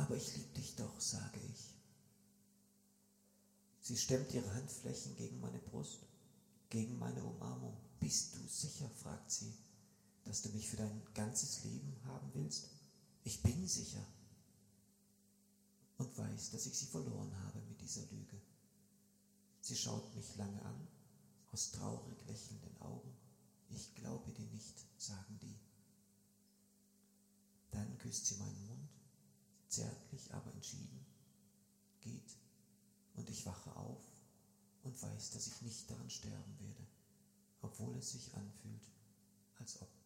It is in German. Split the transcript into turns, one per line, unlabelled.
Aber ich liebe dich doch, sage ich. Sie stemmt ihre Handflächen gegen meine Brust, gegen meine Umarmung. Bist du sicher, fragt sie, dass du mich für dein ganzes Leben haben willst? Ich bin sicher. Und weiß, dass ich sie verloren habe mit dieser Lüge. Sie schaut mich lange an, aus traurig lächelnden Augen. Ich glaube dir nicht, sagen die. Dann küsst sie meinen Mund, zärtlich, aber entschieden, geht und ich wache auf und weiß, dass ich nicht daran sterben werde, obwohl es sich anfühlt, als ob